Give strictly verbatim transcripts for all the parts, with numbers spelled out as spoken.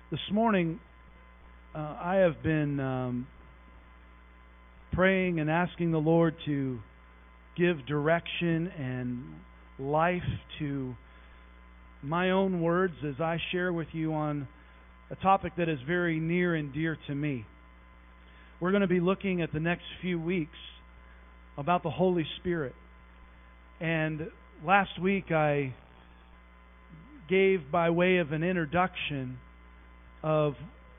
This morning, uh, I have been um, praying and asking the Lord to give direction and life to my own words as I share with you on a topic that is very near and dear to me. We're going to be looking at the next few weeks about the Holy Spirit. And last week I gave, by way of an introduction, of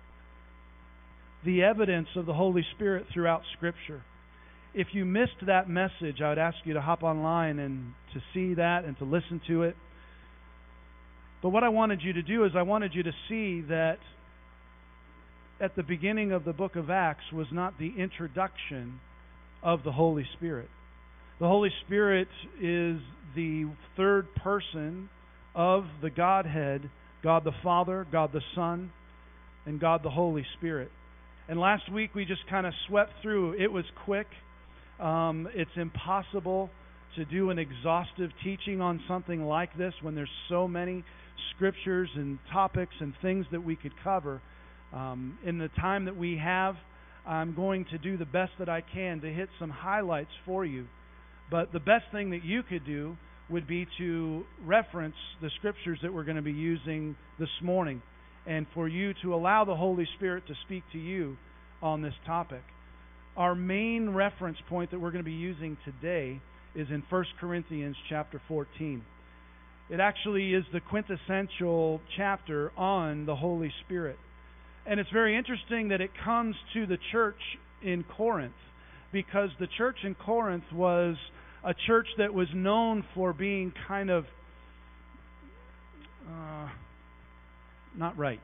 the evidence of the Holy Spirit throughout Scripture. If you missed that message, I would ask you to hop online and to see that and to listen to it. But what I wanted you to do is I wanted you to see that at the beginning of the book of Acts was not the introduction of the Holy Spirit. The Holy Spirit is the third person of the Godhead, God the Father, God the Son, and God the Holy Spirit. And last week we just kind of swept through. It was quick. Um, it's impossible to do an exhaustive teaching on something like this when there's so many scriptures and topics and things that we could cover. Um, in the time that we have, I'm going to do the best that I can to hit some highlights for you. But the best thing that you could do would be to reference the scriptures that we're going to be using this morning, and for you to allow the Holy Spirit to speak to you on this topic. Our main reference point that we're going to be using today is in First Corinthians chapter fourteen. It actually is the quintessential chapter on the Holy Spirit. And it's very interesting that it comes to the church in Corinth, because the church in Corinth was a church that was known for being kind of uh, not right.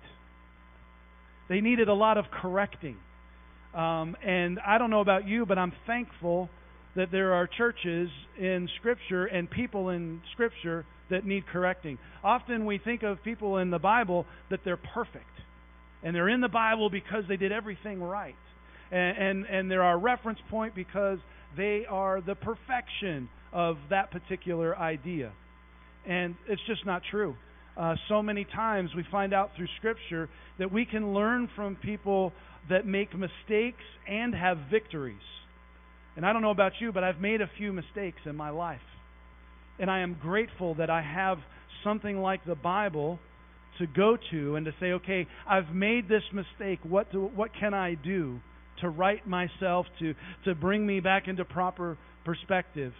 They needed a lot of correcting. Um, and I don't know about you, but I'm thankful that there are churches in Scripture and people in Scripture that need correcting. Often we think of people in the Bible that they're perfect. And they're in the Bible because they did everything right. And, and, and they're our reference point because they are the perfection of that particular idea. And it's just not true. Uh, so many times we find out through Scripture that we can learn from people that make mistakes and have victories. And I don't know about you, but I've made a few mistakes in my life. And I am grateful that I have something like the Bible to go to and to say, okay, I've made this mistake. What do, what can I do to right myself, to, to bring me back into proper perspective?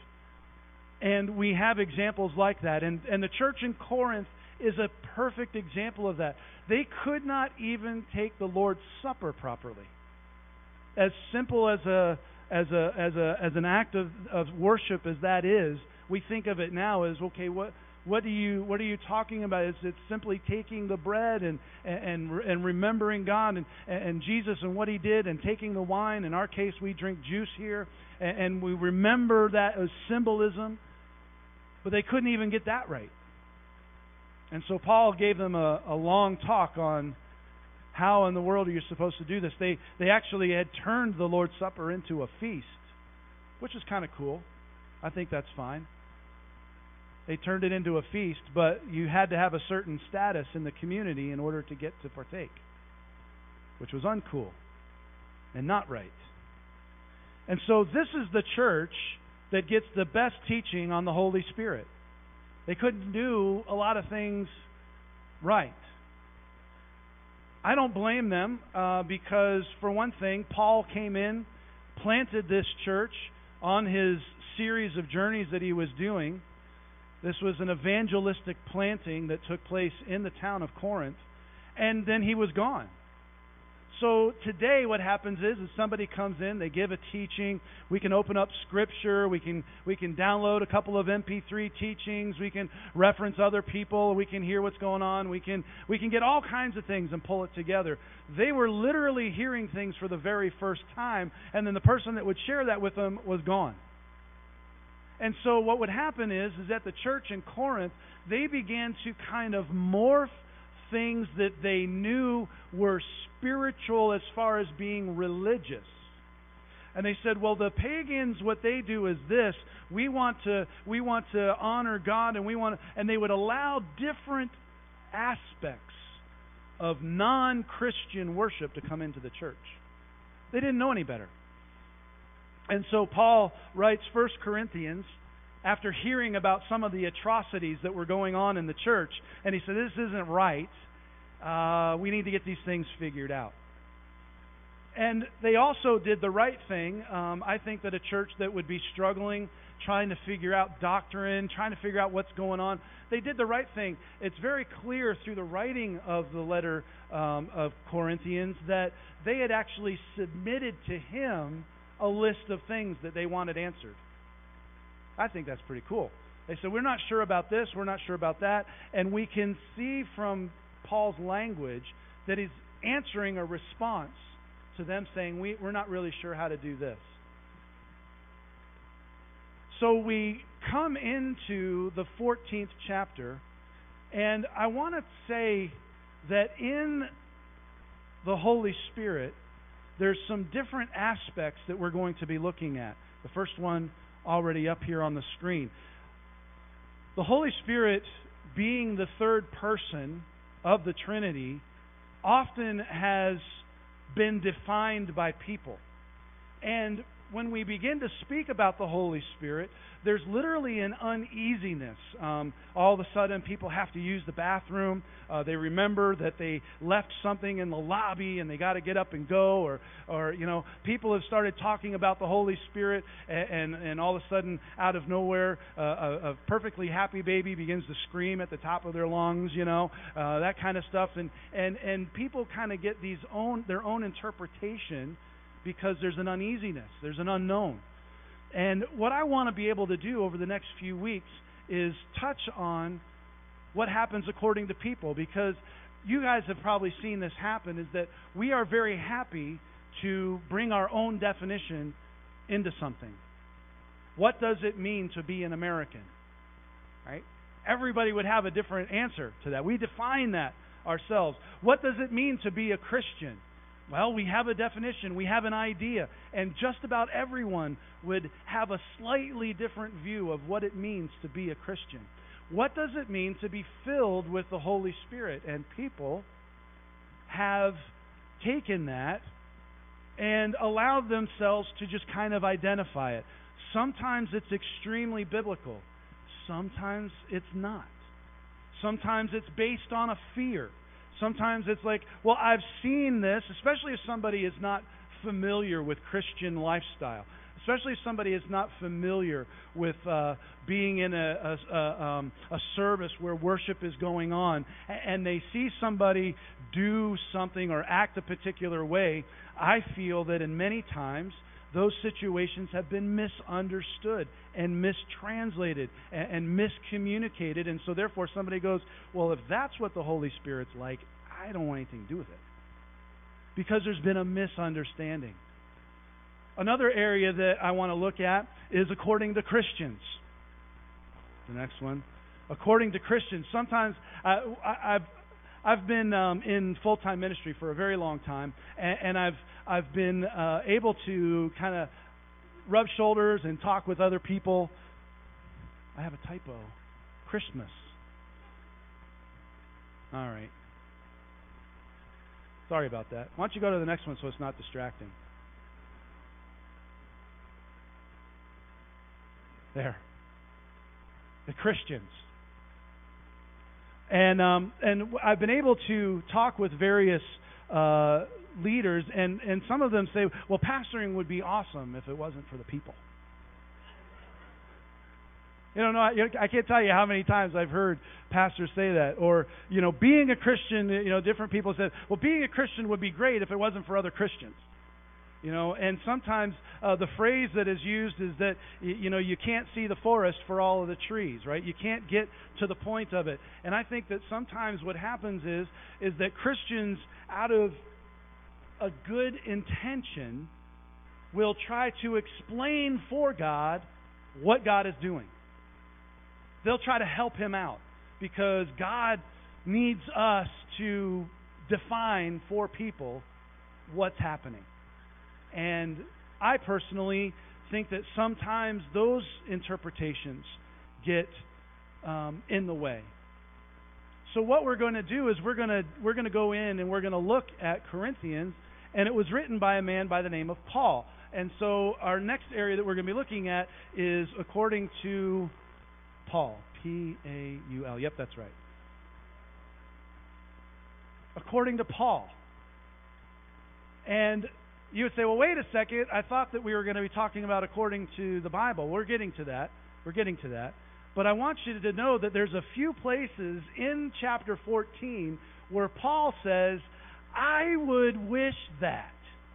And we have examples like that. And, and the church in Corinth is a perfect example of that. They could not even take the Lord's Supper properly. As simple as a as a as a as an act of, of worship as that is, we think of it now as, okay, what what do you what are you talking about? It's, it's simply taking the bread and and and remembering God and and Jesus and what He did, and taking the wine. In our case, we drink juice here, and, and we remember that as symbolism. But they couldn't even get that right. And so Paul gave them a, a long talk on how in the world are you supposed to do this. They they actually had turned the Lord's Supper into a feast, which is kind of cool. I think that's fine. They turned it into a feast, but you had to have a certain status in the community in order to get to partake, which was uncool and not right. And so this is the church that gets the best teaching on the Holy Spirit. They couldn't do a lot of things right. I don't blame them uh, because, for one thing, Paul came in, planted this church on his series of journeys that he was doing. This was an evangelistic planting that took place in the town of Corinth, and then he was gone. So today what happens is, is somebody comes in, they give a teaching, we can open up Scripture, we can we can download a couple of M P three teachings, we can reference other people, we can hear what's going on, we can we can get all kinds of things and pull it together. They were literally hearing things for the very first time, and then the person that would share that with them was gone. And so what would happen is, is that the church in Corinth, they began to kind of morph things that they knew were spiritual as far as being religious. And they said, well, the pagans, what they do is this. We want to we want to honor God, and we want to, and they would allow different aspects of non-Christian worship to come into the church. They didn't know any better. And so Paul writes First Corinthians after hearing about some of the atrocities that were going on in the church. And he said, this isn't right. Uh, we need to get these things figured out. And they also did the right thing. Um, I think that a church that would be struggling, trying to figure out doctrine, trying to figure out what's going on, they did the right thing. It's very clear through the writing of the letter um, of Corinthians that they had actually submitted to him a list of things that they wanted answered. I think that's pretty cool. They said, we're not sure about this, we're not sure about that. And we can see from Paul's language that he's answering a response to them saying, we, we're not really sure how to do this. So we come into the fourteenth chapter, and I want to say that in the Holy Spirit, there's some different aspects that we're going to be looking at. The first one already up here on the screen. The Holy Spirit, being the third person of the Trinity, often has been defined by people. And when we begin to speak about the Holy Spirit, there's literally an uneasiness. Um, all of a sudden, people have to use the bathroom. Uh, they remember that they left something in the lobby and they got to get up and go. Or, or you know, people have started talking about the Holy Spirit, and, and, and all of a sudden, out of nowhere, uh, a, a perfectly happy baby begins to scream at the top of their lungs. You know, uh, that kind of stuff. And and and people kind of get these own their own interpretation, because there's an uneasiness, there's an unknown. And what I want to be able to do over the next few weeks is touch on what happens according to people, because you guys have probably seen this happen, is that we are very happy to bring our own definition into something. What does it mean to be an American? Right? Everybody would have a different answer to that. We define that ourselves. What does it mean to be a Christian? Well, we have a definition, we have an idea, and just about everyone would have a slightly different view of what it means to be a Christian. What does it mean to be filled with the Holy Spirit? And people have taken that and allowed themselves to just kind of identify it. Sometimes it's extremely biblical. Sometimes it's not. Sometimes it's based on a fear. Sometimes it's like, well, I've seen this, especially if somebody is not familiar with Christian lifestyle, especially if somebody is not familiar with uh, being in a, a, a, um, a service where worship is going on, and they see somebody do something or act a particular way. I feel that in many times those situations have been misunderstood and mistranslated and, and miscommunicated. And so therefore somebody goes, well, if that's what the Holy Spirit's like, I don't want anything to do with it. Because there's been a misunderstanding. Another area that I want to look at is according to Christians. The next one. According to Christians. Sometimes I, I, I've I've been um, in full-time ministry for a very long time, and, and I've I've been uh, able to kind of rub shoulders and talk with other people. I have a typo. Christmas. All right. Sorry about that. Why don't you go to the next one so it's not distracting? There. The Christians. And um, and I've been able to talk with various uh, leaders, and, and some of them say, well, pastoring would be awesome if it wasn't for the people. You don't know, I, I can't tell you how many times I've heard pastors say that. Or, you know, being a Christian, you know, different people said, well, being a Christian would be great if it wasn't for other Christians. You know, and sometimes uh, the phrase that is used is that, you, you know, you can't see the forest for all of the trees, right? You can't get to the point of it. And I think that sometimes what happens is, is that Christians, out of a good intention, will try to explain for God what God is doing. They'll try to help Him out because God needs us to define for people what's happening. And I personally think that sometimes those interpretations get um, in the way. so what we're going to do is we're going to we're going to go in and we're going to look at Corinthians, and it was written by a man by the name of Paul. And so our next area that we're going to be looking at is according to Paul. P A U L. Yep, that's right. According to Paul. And you would say, well, wait a second. I thought that we were going to be talking about according to the Bible. We're getting to that. We're getting to that. But I want you to know that there's a few places in chapter fourteen where Paul says, I would wish that.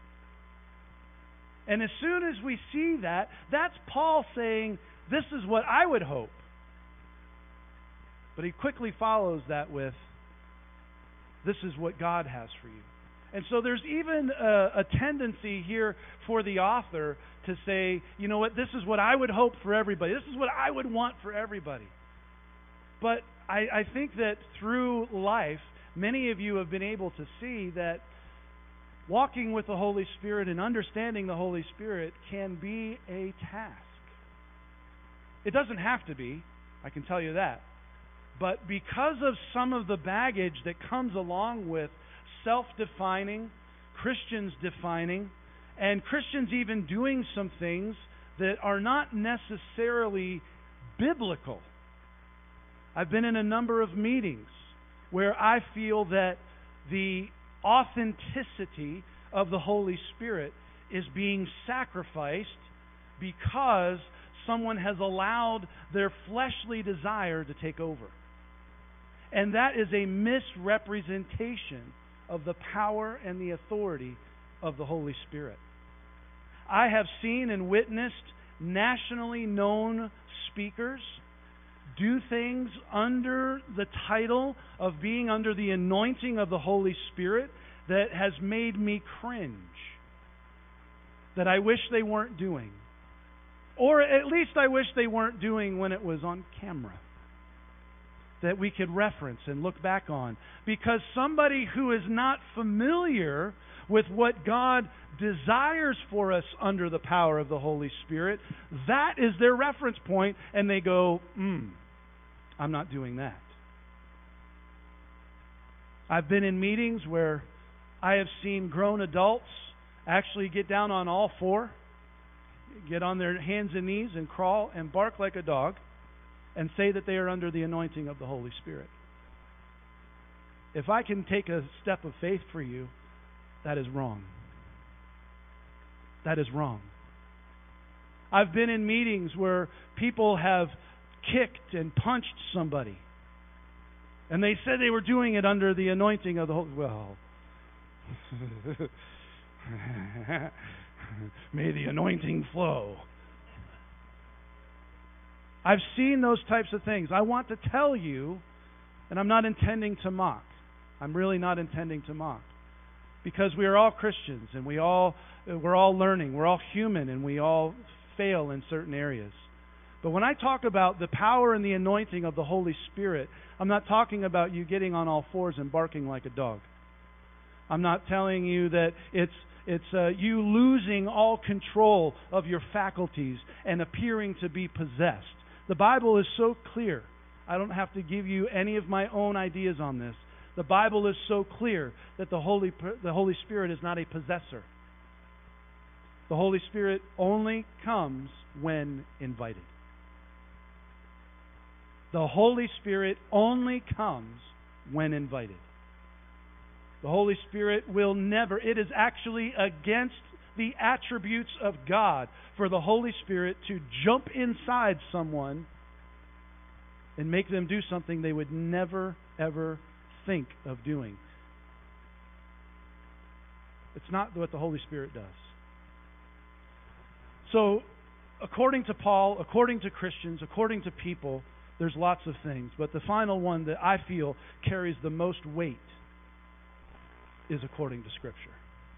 And as soon as we see that, that's Paul saying, this is what I would hope. But he quickly follows that with, this is what God has for you. And so there's even a, a tendency here for the author to say, you know what, this is what I would hope for everybody. This is what I would want for everybody. But I, I think that through life, many of you have been able to see that walking with the Holy Spirit and understanding the Holy Spirit can be a task. It doesn't have to be, I can tell you that. But because of some of the baggage that comes along with self-defining, Christians defining, and Christians even doing some things that are not necessarily biblical. I've been in a number of meetings where I feel that the authenticity of the Holy Spirit is being sacrificed because someone has allowed their fleshly desire to take over. And that is a misrepresentation of the power and the authority of the Holy Spirit. I have seen and witnessed nationally known speakers do things under the title of being under the anointing of the Holy Spirit that has made me cringe, that I wish they weren't doing. Or at least I wish they weren't doing when it was on camera, that we could reference and look back on. Because somebody who is not familiar with what God desires for us under the power of the Holy Spirit, that is their reference point, and they go, hmm, I'm not doing that. I've been in meetings where I have seen grown adults actually get down on all four, get on their hands and knees and crawl and bark like a dog and say that they are under the anointing of the Holy Spirit. If I can take a step of faith for you, that is wrong. That is wrong. I've been in meetings where people have kicked and punched somebody, and they said they were doing it under the anointing of the Holy Spirit. Well, may the anointing flow. I've seen those types of things. I want to tell you, and I'm not intending to mock. I'm really not intending to mock. Because we are all Christians, and we all, we're all learning. We're all human, and we all fail in certain areas. But when I talk about the power and the anointing of the Holy Spirit, I'm not talking about you getting on all fours and barking like a dog. I'm not telling you that it's it's uh, you losing all control of your faculties and appearing to be possessed. The Bible is so clear. I don't have to give you any of my own ideas on this. The Bible is so clear that the Holy the Holy Spirit is not a possessor. The Holy Spirit only comes when invited. The Holy Spirit only comes when invited. The Holy Spirit will never, it is actually against the attributes of God for the Holy Spirit to jump inside someone and make them do something they would never, ever think of doing. It's not what the Holy Spirit does. So, according to Paul, according to Christians, according to people, there's lots of things. But the final one that I feel carries the most weight is according to Scripture.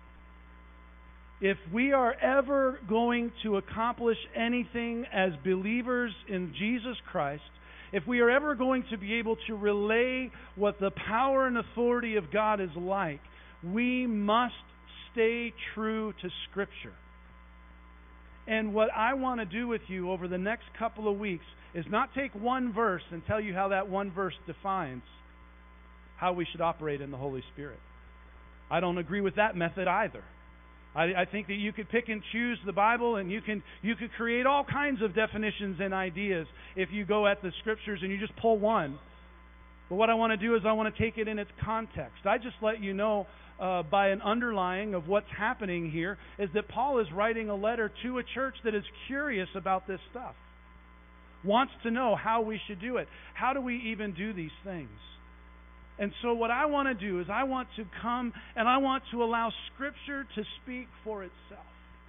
If we are ever going to accomplish anything as believers in Jesus Christ, if we are ever going to be able to relay what the power and authority of God is like, we must stay true to Scripture. And what I want to do with you over the next couple of weeks is not take one verse and tell you how that one verse defines how we should operate in the Holy Spirit. I don't agree with that method either. I, I think that you could pick and choose the Bible, and you can you could create all kinds of definitions and ideas if you go at the Scriptures and you just pull one. But what I want to do is I want to take it in its context. I just let you know uh, by an underlying of what's happening here is that Paul is writing a letter to a church that is curious about this stuff, wants to know how we should do it. How do we even do these things? And so what I want to do is I want to come and I want to allow Scripture to speak for itself.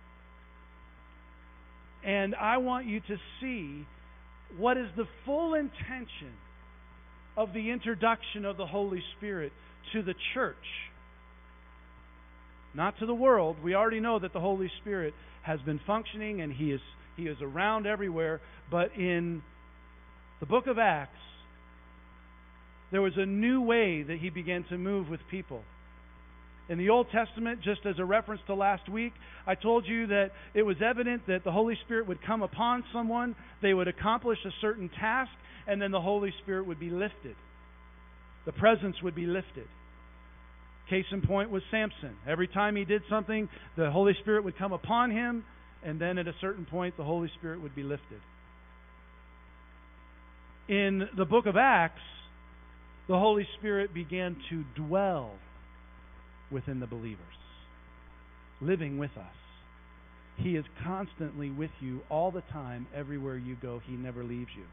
And I want you to see what is the full intention of the introduction of the Holy Spirit to the church. Not to the world. We already know that the Holy Spirit has been functioning and He is He is around everywhere. But in the book of Acts, there was a new way that He began to move with people. In the Old Testament, just as a reference to last week, I told you that it was evident that the Holy Spirit would come upon someone, they would accomplish a certain task, and then the Holy Spirit would be lifted. The presence would be lifted. Case in point was Samson. Every time he did something, the Holy Spirit would come upon him, and then at a certain point, the Holy Spirit would be lifted. In the book of Acts, the Holy Spirit began to dwell within the believers, living with us. He is constantly with you all the time, everywhere you go. He never leaves you.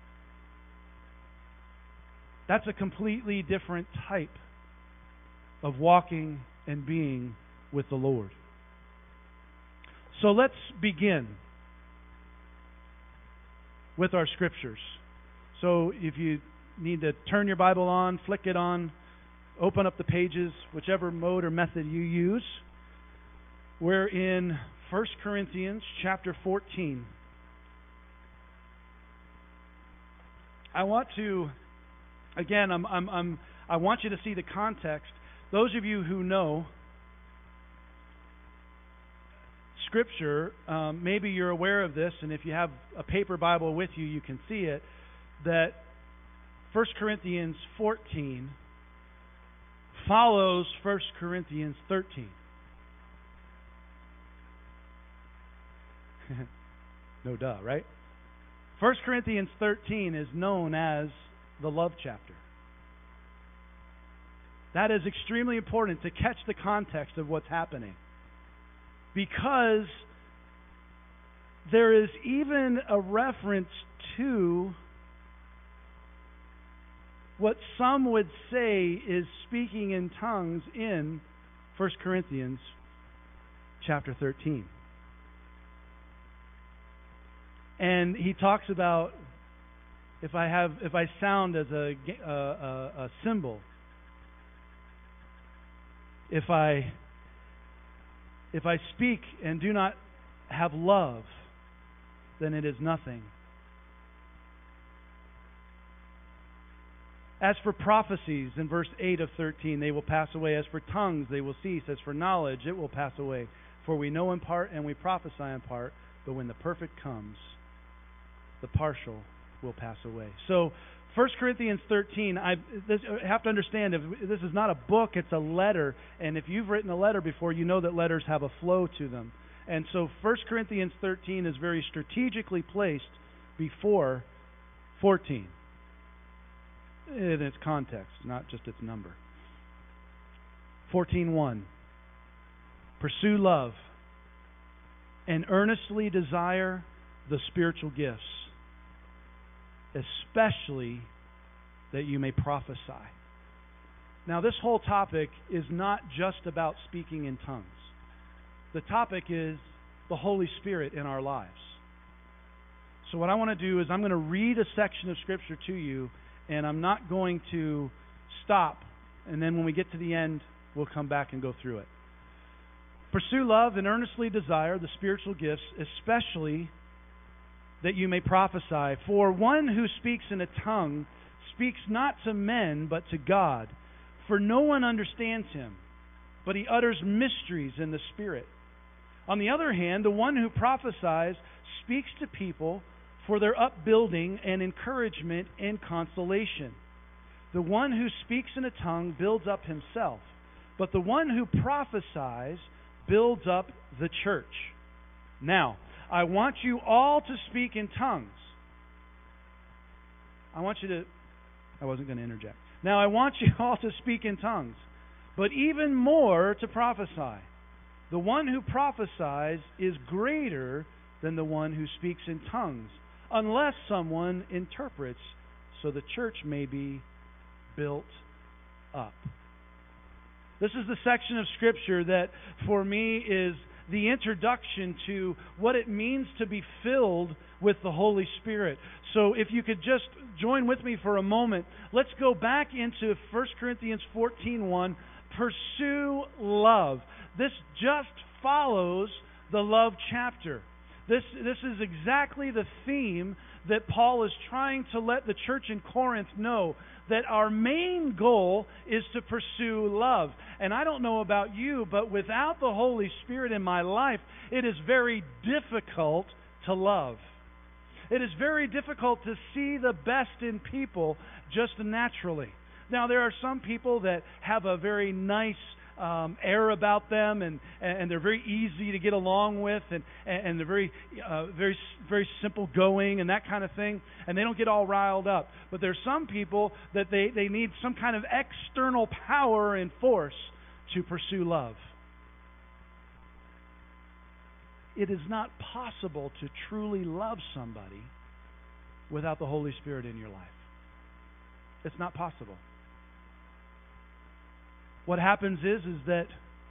That's a completely different type of walking and being with the Lord. So let's begin with our scriptures. So if you need to turn your Bible on, flick it on, open up the pages, whichever mode or method you use. We're in First Corinthians chapter fourteen. I want to, again, I'm, I'm, I'm, I want you to see the context. Those of you who know Scripture, um, maybe you're aware of this, and if you have a paper Bible with you, you can see it, that First Corinthians fourteen follows First Corinthians thirteen. No duh, right? First Corinthians thirteen is known as the love chapter. That is extremely important to catch the context of what's happening, because there is even a reference to what some would say is speaking in tongues in First Corinthians chapter thirteen. And he talks about if I have if I sound as a, a, a, a cymbal, if I if I speak and do not have love, then it is nothing. As for prophecies, in verse eight of thirteen, they will pass away. As for tongues, they will cease. As for knowledge, it will pass away. For we know in part and we prophesy in part, but when the perfect comes, the partial will pass away. So, First Corinthians thirteen, I this, have to understand, if this is not a book, it's a letter. And if you've written a letter before, you know that letters have a flow to them. And so First Corinthians thirteen is very strategically placed before fourteen. In its context, not just its number. fourteen one. Pursue love and earnestly desire the spiritual gifts, especially that you may prophesy. Now, this whole topic is not just about speaking in tongues. The topic is the Holy Spirit in our lives. So what I want to do is I'm going to read a section of Scripture to you, and I'm not going to stop, and then when we get to the end, we'll come back and go through it. Pursue love and earnestly desire the spiritual gifts, especially that you may prophesy. For one who speaks in a tongue speaks not to men, but to God. For no one understands him, but he utters mysteries in the Spirit. On the other hand, the one who prophesies speaks to people for their upbuilding and encouragement and consolation. The one who speaks in a tongue builds up himself, but the one who prophesies builds up the church. Now, I want you all to speak in tongues. I want you to... I wasn't going to interject. Now, I want you all to speak in tongues, but even more to prophesy. The one who prophesies is greater than the one who speaks in tongues, unless someone interprets, so the church may be built up. This is the section of Scripture that, for me, is the introduction to what it means to be filled with the Holy Spirit. So if you could just join with me for a moment, let's go back into First Corinthians fourteen one. Pursue love. This just follows the love chapter. This, this is exactly the theme that Paul is trying to let the church in Corinth know, that our main goal is to pursue love. And I don't know about you, but without the Holy Spirit in my life, it is very difficult to love. It is very difficult to see the best in people just naturally. Now, there are some people that have a very nice um, air about them, and, and they're very easy to get along with, and, and they're very, uh, very, very simple going and that kind of thing, and they don't get all riled up. But there's some people that they, they need some kind of external power and force to pursue love. It is not possible to truly love somebody without the Holy Spirit in your life. It's not possible. What happens is, is that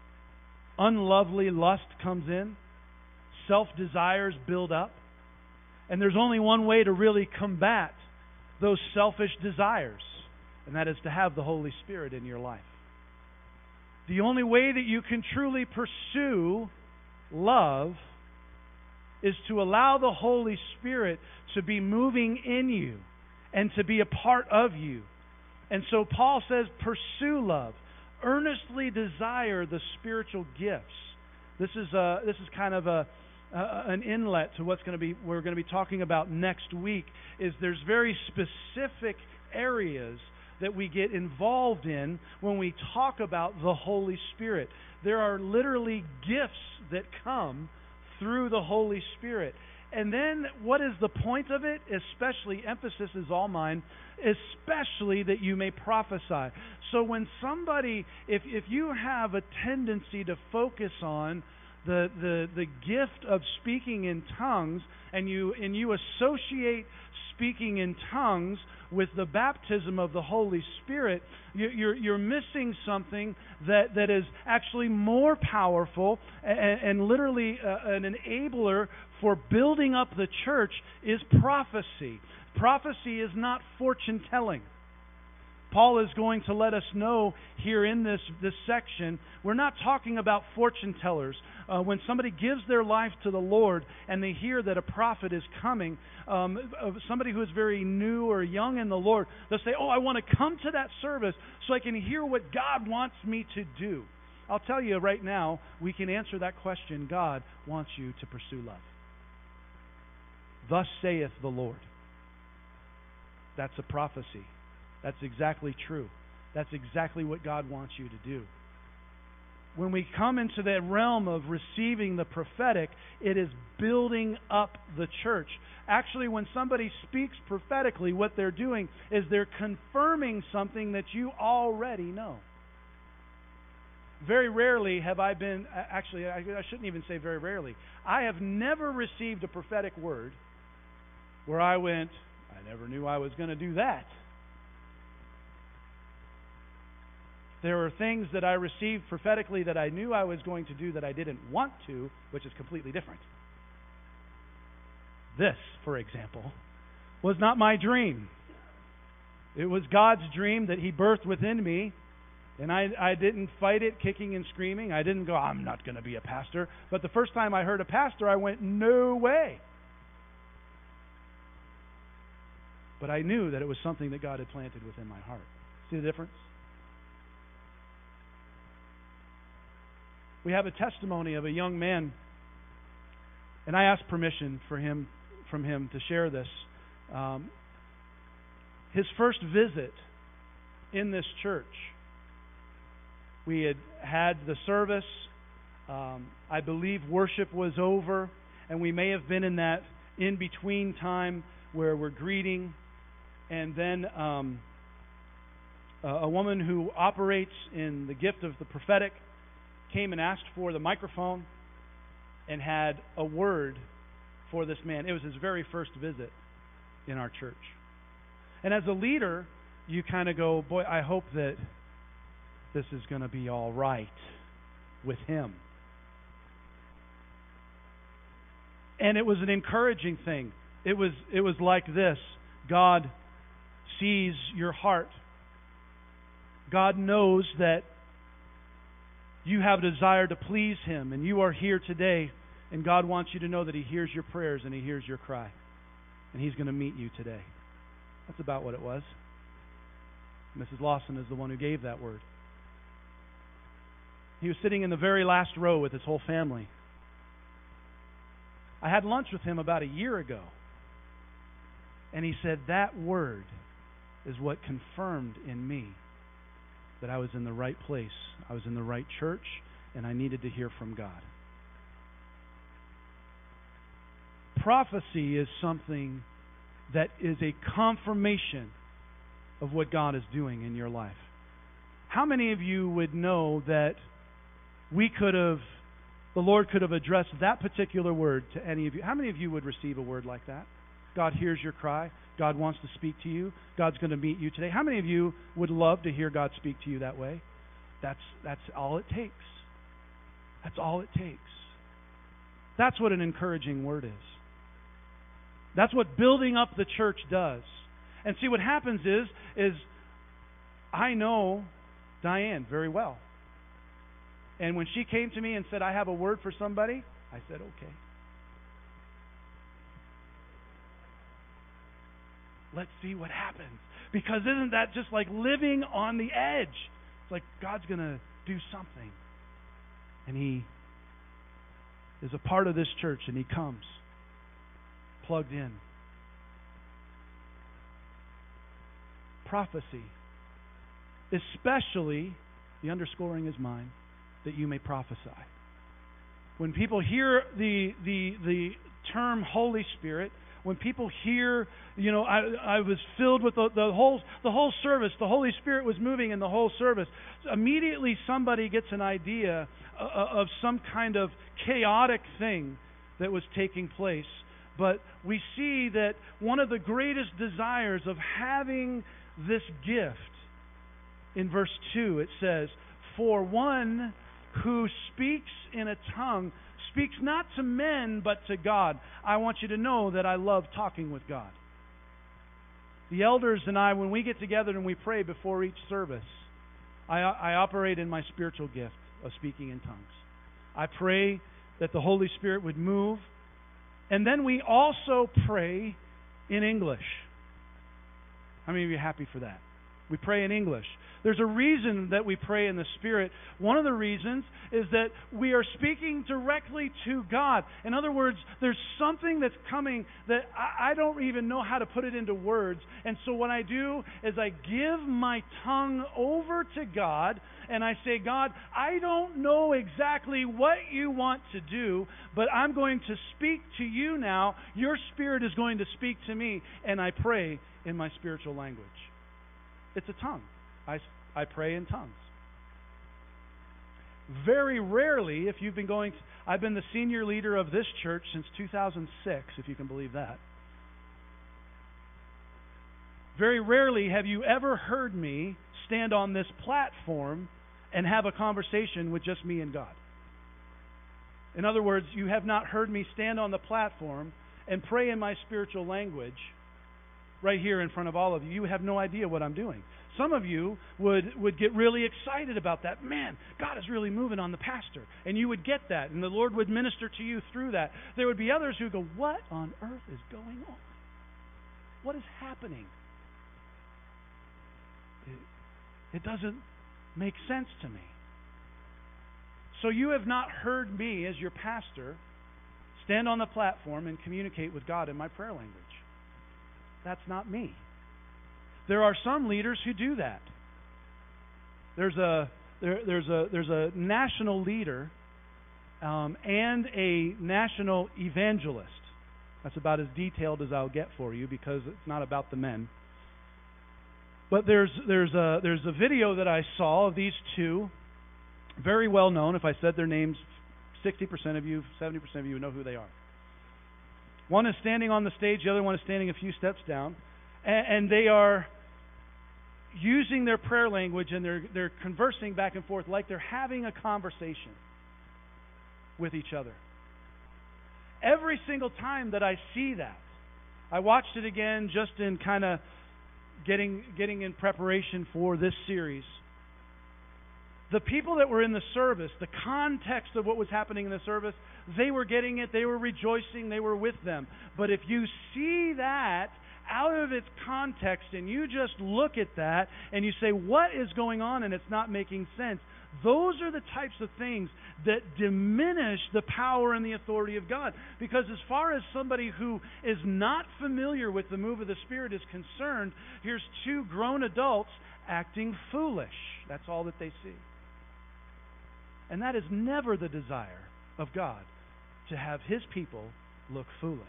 unlovely lust comes in, self-desires build up, and there's only one way to really combat those selfish desires, and that is to have the Holy Spirit in your life. The only way that you can truly pursue love is to allow the Holy Spirit to be moving in you and to be a part of you. And so Paul says, pursue love. Earnestly desire the spiritual gifts. This is a, this is kind of a, a an inlet to what's going to be we're going to be talking about next week. Is there's very specific areas that we get involved in when we talk about the Holy Spirit. There are literally gifts that come through the Holy Spirit. And then what is the point of it? Especially, emphasis is all mine, especially that you may prophesy. So when somebody, if if you have a tendency to focus on the the, the gift of speaking in tongues, and you and you associate speaking in tongues with the baptism of the Holy Spirit, you, you're you're missing something that, that is actually more powerful and, and literally uh, an enabler for building up the church is prophecy. Prophecy is not fortune telling. Paul is going to let us know here in this, this section, we're not talking about fortune tellers. Uh, when somebody gives their life to the Lord and they hear that a prophet is coming, um, somebody who is very new or young in the Lord, they'll say, oh, I want to come to that service so I can hear what God wants me to do. I'll tell you right now, we can answer that question. God wants you to pursue love. Thus saith the Lord. That's a prophecy. That's exactly true. That's exactly what God wants you to do. When we come into that realm of receiving the prophetic, it is building up the church. Actually, when somebody speaks prophetically, what they're doing is they're confirming something that you already know. Very rarely have I been, actually, I shouldn't even say very rarely. I have never received a prophetic word where I went, I never knew I was going to do that. There are things that I received prophetically that I knew I was going to do that I didn't want to, which is completely different. This, for example, was not my dream. It was God's dream that He birthed within me, and I, I didn't fight it kicking and screaming. I didn't go, I'm not going to be a pastor. But the first time I heard a pastor, I went, no way. But I knew that it was something that God had planted within my heart. See the difference? We have a testimony of a young man, and I asked permission for him, from him to share this. Um, his first visit in this church. We had had the service. Um, I believe worship was over, and we may have been in that in-between time where we're greeting, and then um, a woman who operates in the gift of the prophetic came and asked for the microphone and had a word for this man. It was his very first visit in our church. And as a leader, you kind of go, boy, I hope that this is going to be all right with him. And it was an encouraging thing. It was it was like this. God sees your heart. God knows that you have a desire to please Him, and you are here today, and God wants you to know that He hears your prayers and He hears your cry, and He's going to meet you today. That's about what it was. Missus Lawson is the one who gave that word. He was sitting in the very last row with his whole family. I had lunch with him about a year ago, and he said that word is what confirmed in me that I was in the right place, I was in the right church, and I needed to hear from God. Prophecy is something that is a confirmation of what God is doing in your life. How many of you would know that we could have, the Lord could have addressed that particular word to any of you? How many of you would receive a word like that? God hears your cry. God wants to speak to you. God's going to meet you today. How many of you would love to hear God speak to you that way? That's that's all it takes. That's all it takes. That's what an encouraging word is. That's what building up the church does. And see, what happens is, is I know Diane very well. And when she came to me and said, I have a word for somebody, I said, okay. Let's see what happens. Because isn't that just like living on the edge? It's like God's going to do something. And He is a part of this church, and He comes plugged in. Prophecy. Especially, the underscoring is mine, that you may prophesy. When people hear the the the term Holy Spirit, when people hear, you know, I I was filled with the, the whole the whole service, the Holy Spirit was moving in the whole service. Immediately somebody gets an idea of some kind of chaotic thing that was taking place. But we see that one of the greatest desires of having this gift, in verse two, it says, for one who speaks in a tongue speaks not to men but to God. I want you to know that I love talking with God. The elders and I, when we get together and we pray before each service, I, I operate in my spiritual gift of speaking in tongues. I pray that the Holy Spirit would move. And then we also pray in English. How many of you are happy for that? We pray in English. There's a reason that we pray in the Spirit. One of the reasons is that we are speaking directly to God. In other words, there's something that's coming that I, I don't even know how to put it into words. And so what I do is I give my tongue over to God, and I say, God, I don't know exactly what you want to do, but I'm going to speak to you now. Your Spirit is going to speak to me, and I pray in my spiritual language. It's a tongue. I, I pray in tongues. Very rarely, if you've been going, to, I've been the senior leader of this church since two thousand six, if you can believe that. Very rarely have you ever heard me stand on this platform and have a conversation with just me and God. In other words, you have not heard me stand on the platform and pray in my spiritual language right here in front of all of you. You have no idea what I'm doing. Some of you would, would get really excited about that. Man, God is really moving on the pastor. And you would get that, and the Lord would minister to you through that. There would be others who would go, what on earth is going on? What is happening? It, it doesn't make sense to me. So you have not heard me as your pastor stand on the platform and communicate with God in my prayer language. That's not me. There are some leaders who do that. There's a there, there's a there's a national leader um, and a national evangelist. That's about as detailed as I'll get for you because it's not about the men. But there's there's a there's a video that I saw of these two, very well known. If I said their names, sixty percent of you, seventy percent of you know who they are. One is standing on the stage, the other one is standing a few steps down, and, and they are using their prayer language, and they're they're conversing back and forth like they're having a conversation with each other. Every single time that I see that, I watched it again just in kind of getting getting in preparation for this series. The people that were in the service, the context of what was happening in the service, they were getting it, they were rejoicing, they were with them. But if you see that out of its context and you just look at that and you say, what is going on, and it's not making sense, those are the types of things that diminish the power and the authority of God. Because as far as somebody who is not familiar with the move of the Spirit is concerned, here's two grown adults acting foolish. That's all that they see. And that is never the desire of God, to have His people look foolish.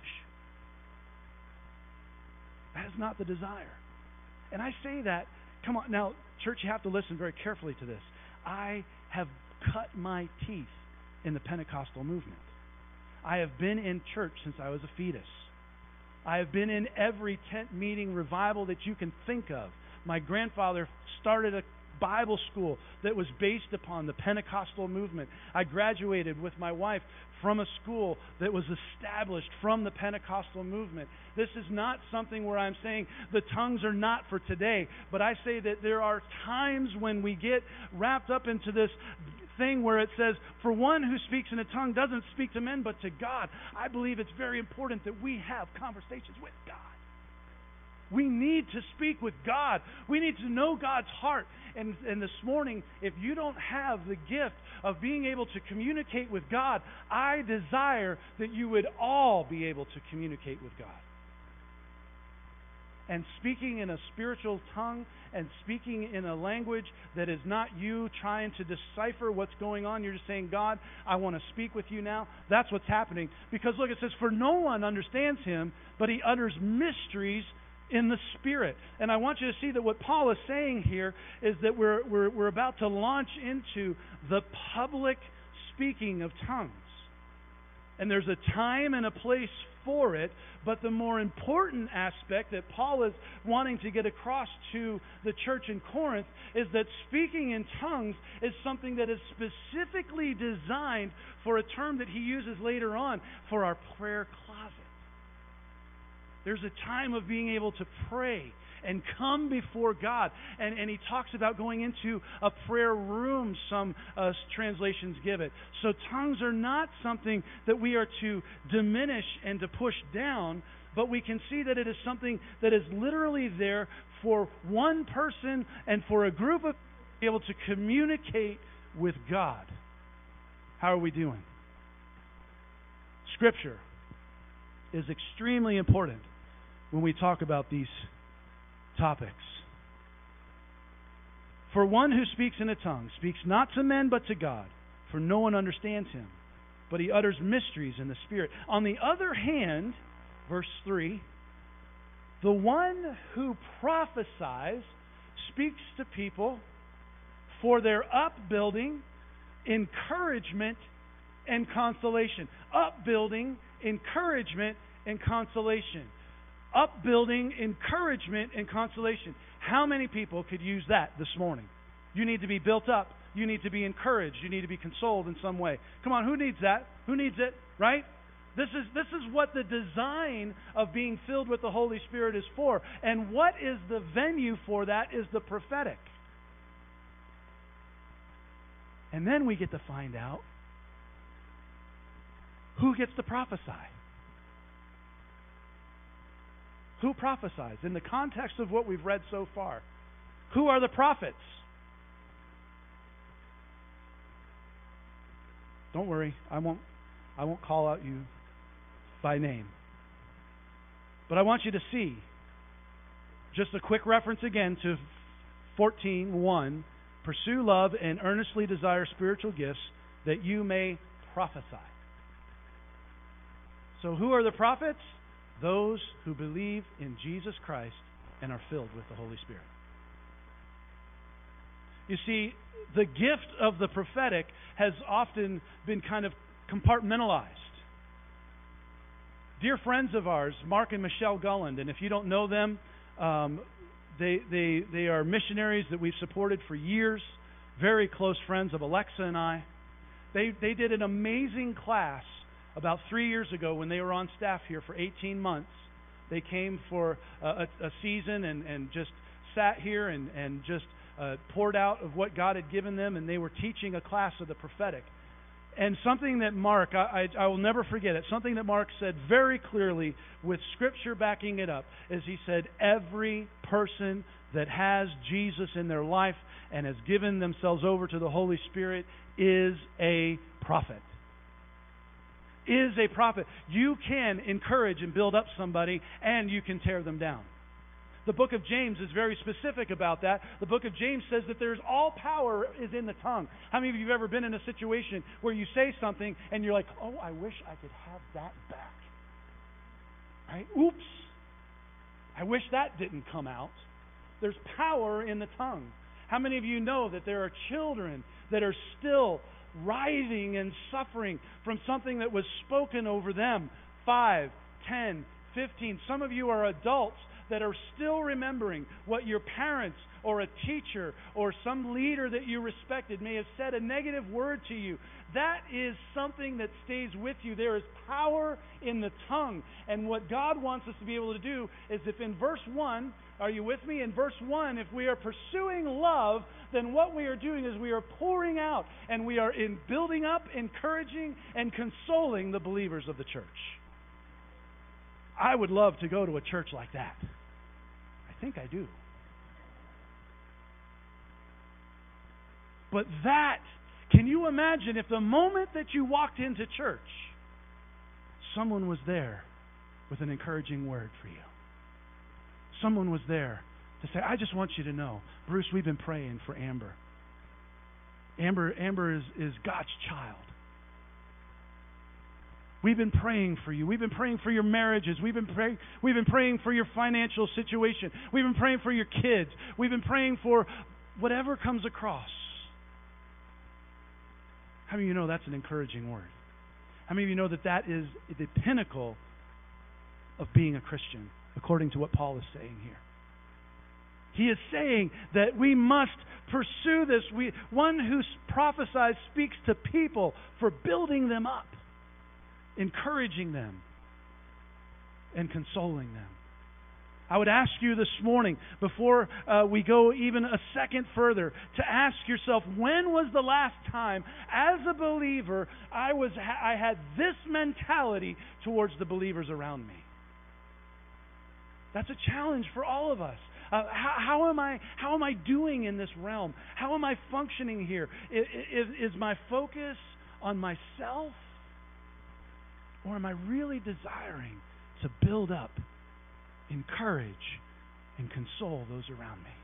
That is not the desire. And I say that, come on, now, church, you have to listen very carefully to this. I have cut my teeth in the Pentecostal movement. I have been in church since I was a fetus. I have been in every tent meeting revival that you can think of. My grandfather started a Bible school that was based upon the Pentecostal movement. I graduated with my wife from a school that was established from the Pentecostal movement. This is not something where I'm saying the tongues are not for today, but I say that there are times when we get wrapped up into this thing where it says, for one who speaks in a tongue doesn't speak to men but to God. I believe it's very important that we have conversations with God. We need to speak with God. We need to know God's heart. And, and this morning, if you don't have the gift of being able to communicate with God, I desire that you would all be able to communicate with God. And speaking in a spiritual tongue and speaking in a language that is not you trying to decipher what's going on. You're just saying, God, I want to speak with you now. That's what's happening. Because look, it says, for no one understands Him, but He utters mysteries in the Spirit. And I want you to see that what Paul is saying here is that we're, we're, we're about to launch into the public speaking of tongues. And there's a time and a place for it, but the more important aspect that Paul is wanting to get across to the church in Corinth is that speaking in tongues is something that is specifically designed for a term that he uses later on for our prayer closet. There's a time of being able to pray and come before God. And, and he talks about going into a prayer room, some uh, translations give it. So tongues are not something that we are to diminish and to push down, but we can see that it is something that is literally there for one person and for a group of people to be able to communicate with God. How are we doing? Scripture is extremely important when we talk about these topics. For one who speaks in a tongue speaks not to men but to God, for no one understands him, but he utters mysteries in the Spirit. On the other hand, verse three, the one who prophesies speaks to people for their upbuilding, encouragement, and consolation. Upbuilding, encouragement, and consolation. Upbuilding, encouragement, and consolation. How many people could use that this morning? You need to be built up. You need to be encouraged. You need to be consoled in some way. Come on, who needs that? Who needs it? Right? This is this is what the design of being filled with the Holy Spirit is for. And what is the venue for that is the prophetic. And then we get to find out who gets to prophesy. Who prophesies? In the context of what we've read so far, who are the prophets? Don't worry, I won't I won't call out you by name. But I want you to see, just a quick reference again to fourteen one, pursue love and earnestly desire spiritual gifts that you may prophesy. So who are the prophets? Those who believe in Jesus Christ and are filled with the Holy Spirit. You see, the gift of the prophetic has often been kind of compartmentalized. Dear friends of ours, Mark and Michelle Gulland, and if you don't know them, um, they, they, they are missionaries that we've supported for years, very close friends of Alexa and I. They, they did an amazing class about three years ago when they were on staff here for eighteen months. They came for a, a, a season and, and just sat here and, and just uh, poured out of what God had given them, and they were teaching a class of the prophetic. And something that Mark, I, I, I will never forget it, something that Mark said very clearly with Scripture backing it up, is he said, every person that has Jesus in their life and has given themselves over to the Holy Spirit is a prophet. Is a prophet. You can encourage and build up somebody, and you can tear them down. The book of James is very specific about that. The book of James says that there's all power is in the tongue. How many of you have ever been in a situation where you say something and you're like, oh, I wish I could have that back. Right? Oops. I wish that didn't come out. There's power in the tongue. How many of you know that there are children that are still writhing and suffering from something that was spoken over them five, ten, fifteen? Some of you are adults that are still remembering what your parents or a teacher or some leader that you respected may have said a negative word to you. That is something that stays with you. There is power in the tongue. And what God wants us to be able to do is, if in verse one, are you with me? In verse one, if we are pursuing love, then what we are doing is we are pouring out and we are in building up, encouraging, and consoling the believers of the church. I would love to go to a church like that. I think I do. But that, can you imagine if the moment that you walked into church, someone was there with an encouraging word for you? Someone was there to say, I just want you to know, Bruce, we've been praying for Amber. Amber, Amber is, is God's child. We've been praying for you. We've been praying for your marriages. We've been praying, we've been praying for your financial situation. We've been praying for your kids. We've been praying for whatever comes across. How many of you know that's an encouraging word? How many of you know that that is the pinnacle of being a Christian, according to what Paul is saying here? He is saying that we must pursue this. We, one who prophesies speaks to people for building them up, encouraging them, and consoling them. I would ask you this morning, before uh, we go even a second further, to ask yourself, when was the last time, as a believer, I was I had this mentality towards the believers around me? That's a challenge for all of us. Uh, how, how am I? How am I doing in this realm? How am I functioning here? Is, is, is my focus on myself, or am I really desiring to build up, encourage, and console those around me?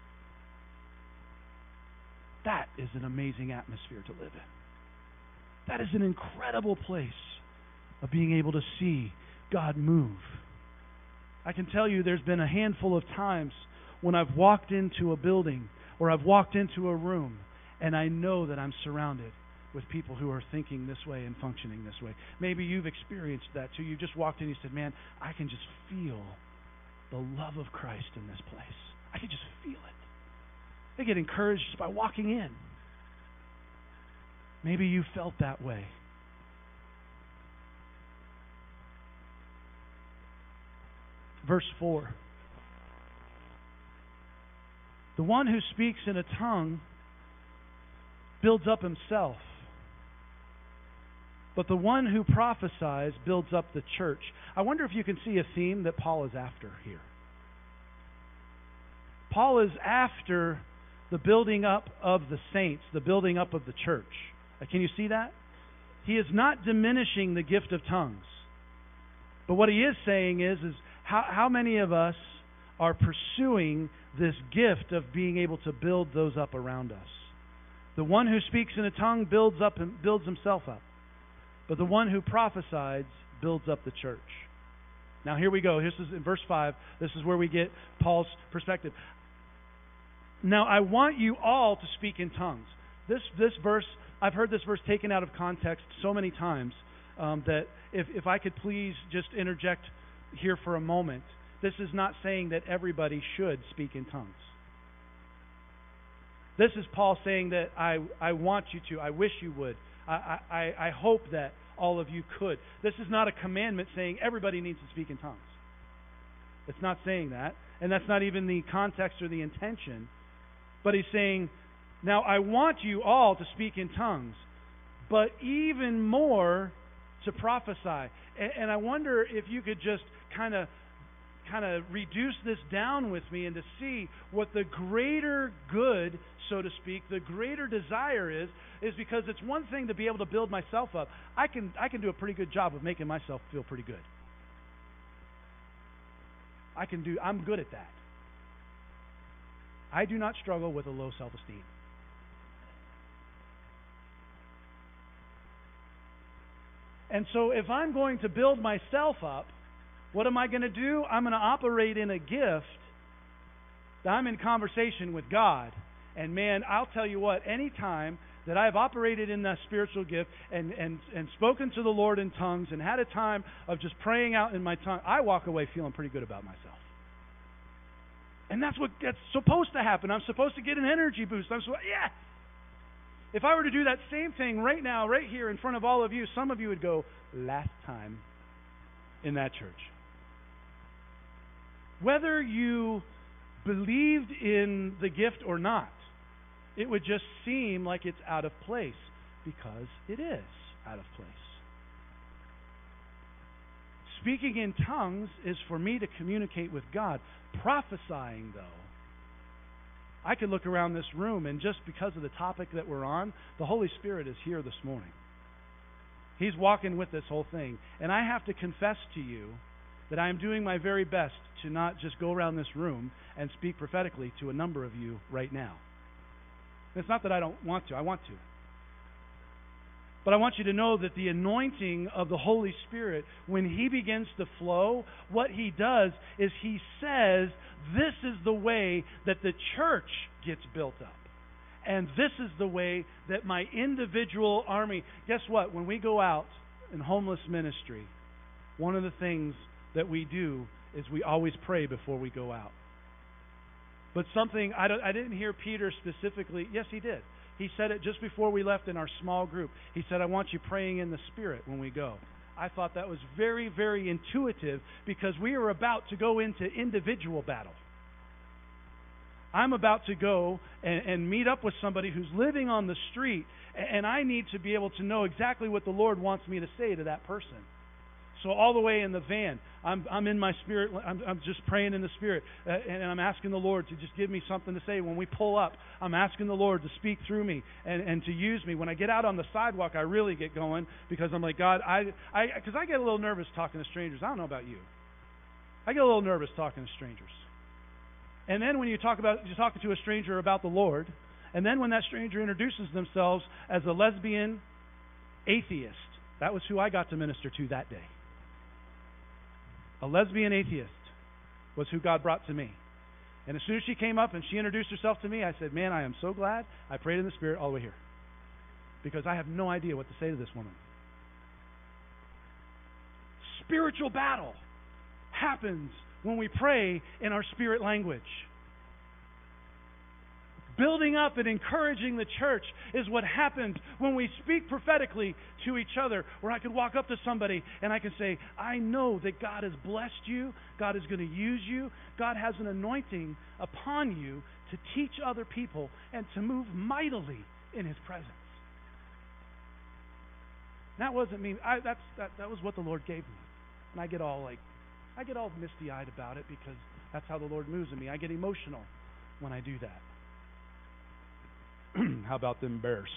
That is an amazing atmosphere to live in. That is an incredible place of being able to see God move. I can tell you there's been a handful of times when I've walked into a building or I've walked into a room and I know that I'm surrounded with people who are thinking this way and functioning this way. Maybe you've experienced that too. You just walked in and you said, man, I can just feel the love of Christ in this place. I can just feel it. They get encouraged just by walking in. Maybe you felt that way. Verse four. The one who speaks in a tongue builds up himself, but the one who prophesies builds up the church. I wonder if you can see a theme that Paul is after here. Paul is after the building up of the saints, the building up of the church. Can you see that? He is not diminishing the gift of tongues. But what he is saying is, is how, how many of us are pursuing this gift of being able to build those up around us. The one who speaks in a tongue builds up and builds himself up. But the one who prophesies builds up the church. Now here we go. This is in verse five. This is where we get Paul's perspective. Now I want you all to speak in tongues. This this verse, I've heard this verse taken out of context so many times um, that if, if I could please just interject here for a moment. This is not saying that everybody should speak in tongues. This is Paul saying that I, I want you to, I wish you would. I, I, I hope that all of you could. This is not a commandment saying everybody needs to speak in tongues. It's not saying that, and that's not even the context or the intention. But he's saying, now I want you all to speak in tongues, but even more to prophesy. And, and I wonder if you could just kind of kind of reduce this down with me and to see what the greater good, so to speak, the greater desire is, is because it's one thing to be able to build myself up. I can I can do a pretty good job of making myself feel pretty good. I can do I'm good at that. I do not struggle with a low self-esteem. And so if I'm going to build myself up, what am I going to do? I'm going to operate in a gift that I'm in conversation with God. And man, I'll tell you what, any time that I've operated in that spiritual gift and, and, and spoken to the Lord in tongues and had a time of just praying out in my tongue, I walk away feeling pretty good about myself. And that's what that's supposed to happen. I'm supposed to get an energy boost. I'm supposed, yeah. If I were to do that same thing right now, right here in front of all of you, some of you would go, last time in that church. Whether you believed in the gift or not, it would just seem like it's out of place because it is out of place. Speaking in tongues is for me to communicate with God. Prophesying, though, I could look around this room, and just because of the topic that we're on, the Holy Spirit is here this morning. He's walking with this whole thing. And I have to confess to you that I am doing my very best to not just go around this room and speak prophetically to a number of you right now. It's not that I don't want to. I want to. But I want you to know that the anointing of the Holy Spirit, when He begins to flow, what He does is He says, this is the way that the church gets built up. And this is the way that my individual army... Guess what? When we go out in homeless ministry, one of the things that we do is we always pray before we go out. But something, I, don't, I didn't hear Peter specifically. Yes, he did. He said it just before we left in our small group. He said, I want you praying in the Spirit when we go. I thought that was very, very intuitive because we are about to go into individual battle. I'm about to go and, and meet up with somebody who's living on the street, and I need to be able to know exactly what the Lord wants me to say to that person. So all the way in the van, I'm I'm in my spirit. I'm, I'm just praying in the Spirit, uh, and, and I'm asking the Lord to just give me something to say. When we pull up, I'm asking the Lord to speak through me and, and to use me. When I get out on the sidewalk, I really get going because I'm like, God, I I because I get a little nervous talking to strangers. I don't know about you. I get a little nervous talking to strangers. And then when you talk about you're talking to a stranger about the Lord, and then when that stranger introduces themselves as a lesbian atheist, that was who I got to minister to that day. A lesbian atheist was who God brought to me. And as soon as she came up and she introduced herself to me, I said, man, I am so glad I prayed in the Spirit all the way here. Because I have no idea what to say to this woman. Spiritual battle happens when we pray in our spirit language. Building up and encouraging the church is what happens when we speak prophetically to each other, where I could walk up to somebody and I can say, I know that God has blessed you, God is going to use you, God has an anointing upon you to teach other people and to move mightily in His presence. That wasn't me. I, that's, that, that was what the Lord gave me. And I get all like, I get all misty-eyed about it because that's how the Lord moves in me. I get emotional when I do that. How about them Bears?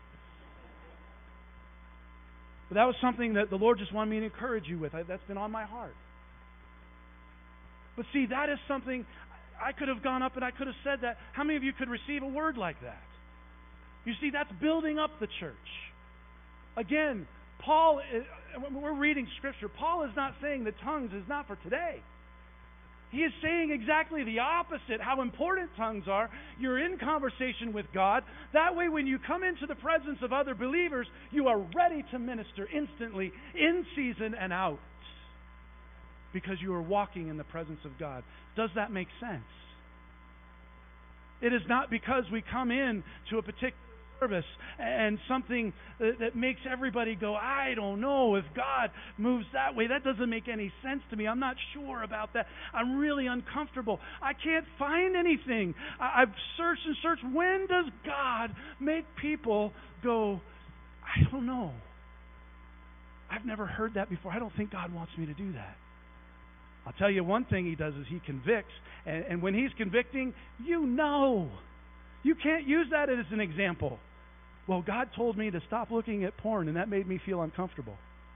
But that was something that the Lord just wanted me to encourage you with. I, that's been on my heart. But see, that is something, I could have gone up and I could have said that. How many of you could receive a word like that? You see, that's building up the church. Again, Paul, when we're reading Scripture, Paul is not saying that tongues is not for today. He is saying exactly the opposite, how important tongues are. You're in conversation with God. That way, when you come into the presence of other believers, you are ready to minister instantly, in season and out, because you are walking in the presence of God. Does that make sense? It is not because we come in to a particular service and something that, that makes everybody go, I don't know if God moves that way. That doesn't make any sense to me. I'm not sure about that. I'm really uncomfortable. I can't find anything. I, I've searched and searched. When does God make people go, I don't know. I've never heard that before. I don't think God wants me to do that. I'll tell you one thing He does is He convicts. And, and when He's convicting, you know. You can't use that as an example. Well, God told me to stop looking at porn, and that made me feel uncomfortable.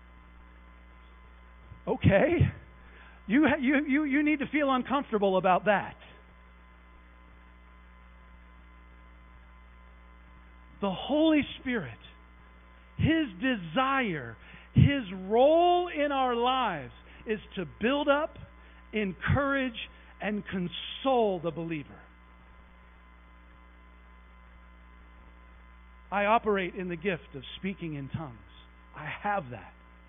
Okay. You, you, you, you need to feel uncomfortable about that. The Holy Spirit, His desire, His role in our lives is to build up, encourage, and console the believer. I operate in the gift of speaking in tongues. I have that.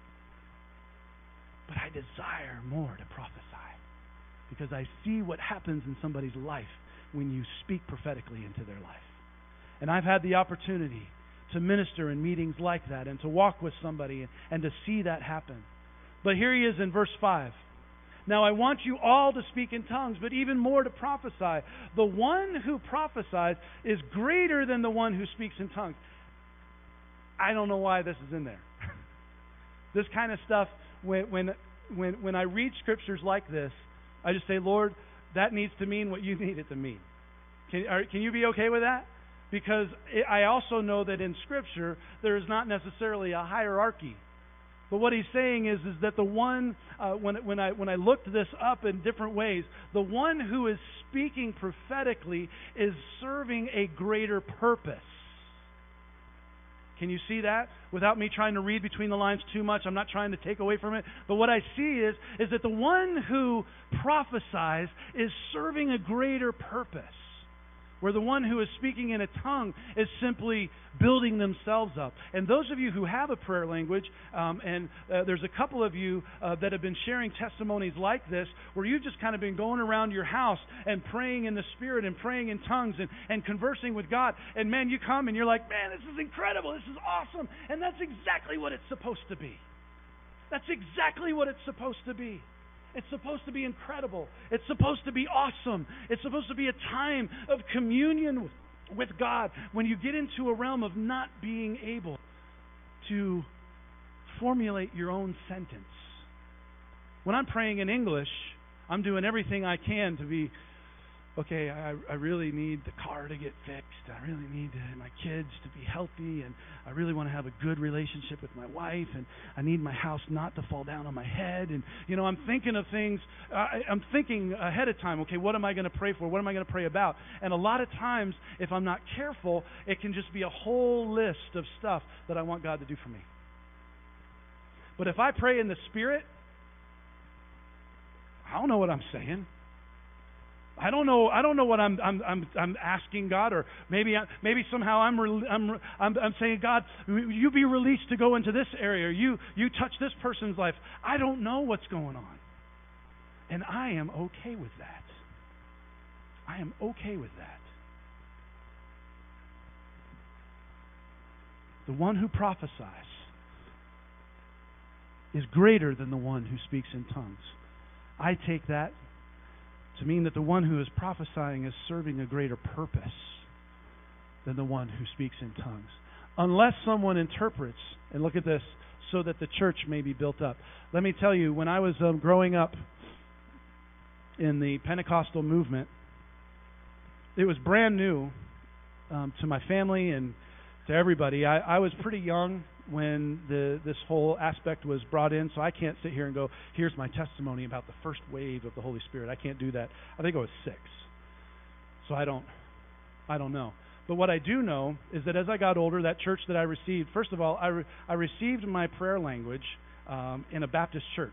But I desire more to prophesy, because I see what happens in somebody's life when you speak prophetically into their life. And I've had the opportunity to minister in meetings like that and to walk with somebody and, and to see that happen. But here he is in verse five. Now I want you all to speak in tongues, but even more to prophesy. The one who prophesies is greater than the one who speaks in tongues. I don't know why this is in there. This kind of stuff, when when when when I read scriptures like this, I just say, Lord, that needs to mean what you need it to mean. Can, are, can you be okay with that? Because it, I also know that in Scripture there is not necessarily a hierarchy. But what he's saying is, is that the one, uh, when, when, I, when I looked this up in different ways, the one who is speaking prophetically is serving a greater purpose. Can you see that? Without me trying to read between the lines too much, I'm not trying to take away from it. But what I see is, is that the one who prophesies is serving a greater purpose, where the one who is speaking in a tongue is simply building themselves up. And those of you who have a prayer language, um, and uh, there's a couple of you uh, that have been sharing testimonies like this, where you've just kind of been going around your house and praying in the Spirit and praying in tongues and, and conversing with God. And man, you come and you're like, man, this is incredible. This is awesome. And that's exactly what it's supposed to be. That's exactly what it's supposed to be. It's supposed to be incredible. It's supposed to be awesome. It's supposed to be a time of communion with, with God, when you get into a realm of not being able to formulate your own sentence. When I'm praying in English, I'm doing everything I can to be, okay, I, I really need the car to get fixed. I really need to, my kids to be healthy, and I really want to have a good relationship with my wife, and I need my house not to fall down on my head. And, you know, I'm thinking of things, I, I'm thinking ahead of time, okay, what am I going to pray for? What am I going to pray about? And a lot of times, if I'm not careful, it can just be a whole list of stuff that I want God to do for me. But if I pray in the Spirit, I don't know what I'm saying. I don't know. I don't know what I'm. I'm. I'm. I'm asking God, or maybe. I, maybe somehow I'm, I'm. I'm. I'm saying, God, you be released to go into this area. You. You touch this person's life. I don't know what's going on, and I am okay with that. I am okay with that. The one who prophesies is greater than the one who speaks in tongues. I take that to mean that the one who is prophesying is serving a greater purpose than the one who speaks in tongues. Unless someone interprets, and look at this, so that the church may be built up. Let me tell you, when I was um, growing up in the Pentecostal movement, it was brand new um, to my family and to everybody. I, I was pretty young when the this whole aspect was brought in, so I can't sit here and go, here's my testimony about the first wave of the Holy Spirit. I can't do that. I think I was six. So I don't I don't know. But what I do know is that as I got older, that church that I received, first of all, I, re- I received my prayer language um, in a Baptist church.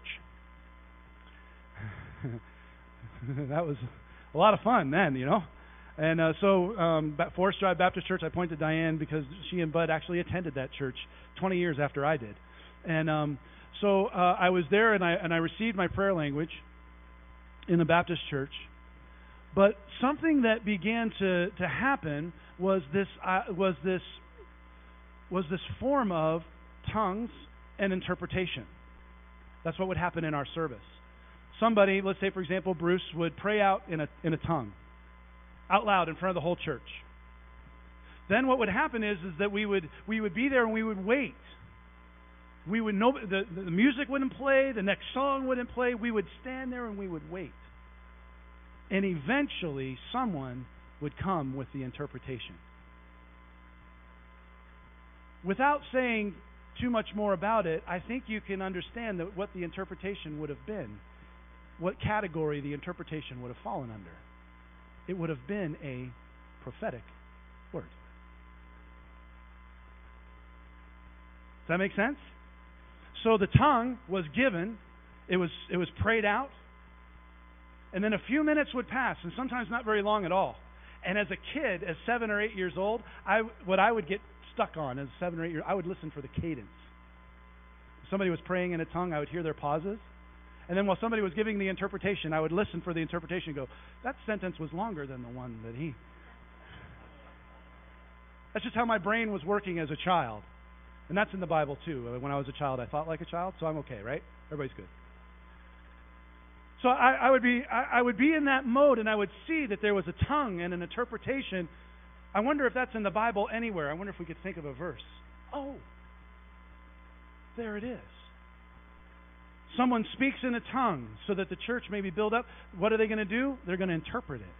That was a lot of fun then, you know. And uh, so um, Forest Drive Baptist Church, I point to Diane because she and Bud actually attended that church twenty years after I did. And um, so uh, I was there and I and I received my prayer language in the Baptist church. But something that began to, to happen was this uh, was this was this form of tongues and interpretation. That's what would happen in our service. Somebody, let's say for example, Bruce would pray out in a in a tongue, out loud in front of the whole church. Then what would happen is is that we would we would be there and we would wait. We would know the the music wouldn't play, the next song wouldn't play. We would stand there and we would wait. And eventually, someone would come with the interpretation. Without saying too much more about it, I think you can understand that what the interpretation would have been, what category the interpretation would have fallen under. It would have been a prophetic word. Does that make sense? So the tongue was given, it was it was prayed out. And then a few minutes would pass, and sometimes not very long at all. And as a kid, as seven or eight years old, I, what I would get stuck on as seven or eight years, I would listen for the cadence. If somebody was praying in a tongue, I would hear their pauses. And then while somebody was giving the interpretation, I would listen for the interpretation and go, that sentence was longer than the one that he... That's just how my brain was working as a child. And that's in the Bible too. When I was a child, I thought like a child, so I'm okay, right? Everybody's good. So I, I would be I, I would be in that mode, and I would see that there was a tongue and an interpretation. I wonder if that's in the Bible anywhere. I wonder if we could think of a verse. Oh, there it is. Someone speaks in a tongue so that the church may be built up. What are they going to do? They're going to interpret it.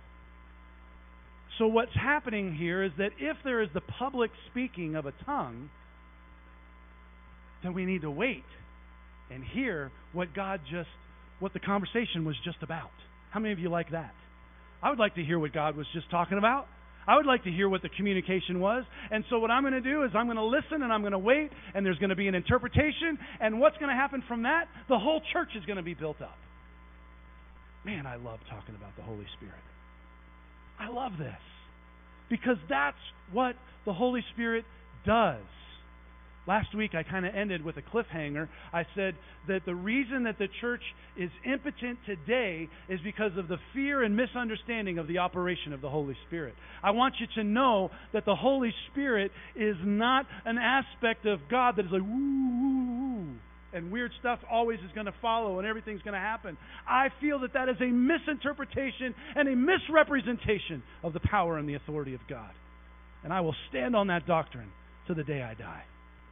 So what's happening here is that if there is the public speaking of a tongue, then we need to wait and hear what God just what the conversation was just about. How many of you like that? I would like to hear what God was just talking about. I would like to hear what the communication was. And so what I'm going to do is I'm going to listen and I'm going to wait, and there's going to be an interpretation, and what's going to happen from that? The whole church is going to be built up. Man, I love talking about the Holy Spirit. I love this because that's what the Holy Spirit does. Last week, I kind of ended with a cliffhanger. I said that the reason that the church is impotent today is because of the fear and misunderstanding of the operation of the Holy Spirit. I want you to know that the Holy Spirit is not an aspect of God that is like, woo, woo, woo, and weird stuff always is going to follow and everything's going to happen. I feel that that is a misinterpretation and a misrepresentation of the power and the authority of God. And I will stand on that doctrine to the day I die.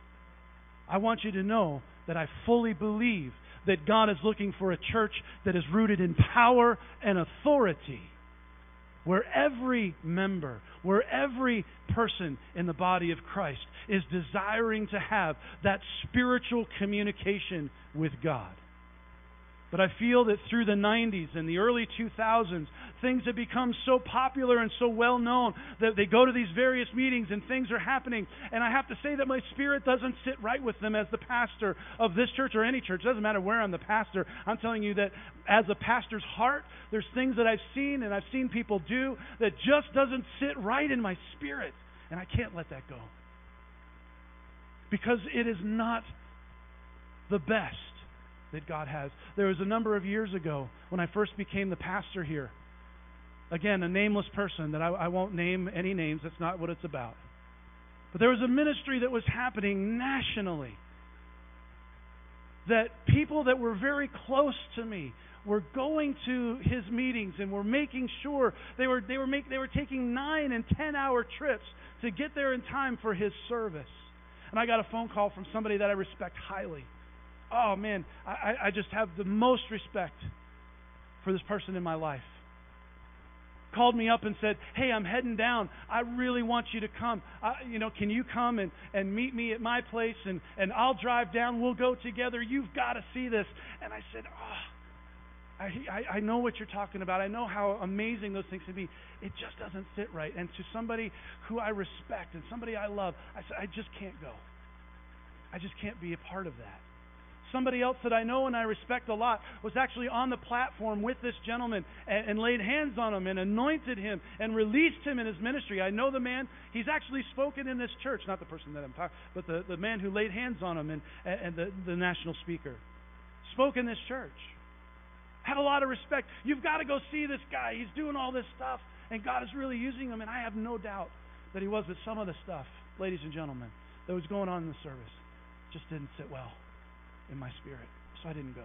I want you to know that I fully believe that God is looking for a church that is rooted in power and authority, where every member, where every person in the body of Christ is desiring to have that spiritual communication with God. But I feel that through the nineties and the early two thousands, things have become so popular and so well known that they go to these various meetings and things are happening. And I have to say that my spirit doesn't sit right with them as the pastor of this church or any church. It doesn't matter where I'm the pastor. I'm telling you that as a pastor's heart, there's things that I've seen and I've seen people do that just doesn't sit right in my spirit. And I can't let that go. Because it is not the best that God has. There was a number of years ago when I first became the pastor here. Again, a nameless person that I, I won't name any names. That's not what it's about. But there was a ministry that was happening nationally that people that were very close to me were going to his meetings and were making sure they were they were make, they were taking nine and ten hour trips to get there in time for his service. And I got a phone call from somebody that I respect highly. Oh, man, I, I just have the most respect for this person in my life. called me up and said, hey, I'm heading down. I really want you to come. I, you know, can you come and, and meet me at my place, and, and I'll drive down. We'll go together. You've got to see this. And I said, oh, I, I, I know what you're talking about. I know how amazing those things can be. It just doesn't sit right. And to somebody who I respect and somebody I love, I said, I just can't go. I just can't be a part of that. Somebody else that I know and I respect a lot was actually on the platform with this gentleman and, and laid hands on him and anointed him and released him in his ministry. I know the man. He's actually spoken in this church, not the person that I'm talking, but the, the man who laid hands on him and, and the, the national speaker. Spoke in this church. Have a lot of respect. You've got to go see this guy. He's doing all this stuff, and God is really using him, and I have no doubt that he was, but some of the stuff, ladies and gentlemen, that was going on in the service just didn't sit well in my spirit, so I didn't go.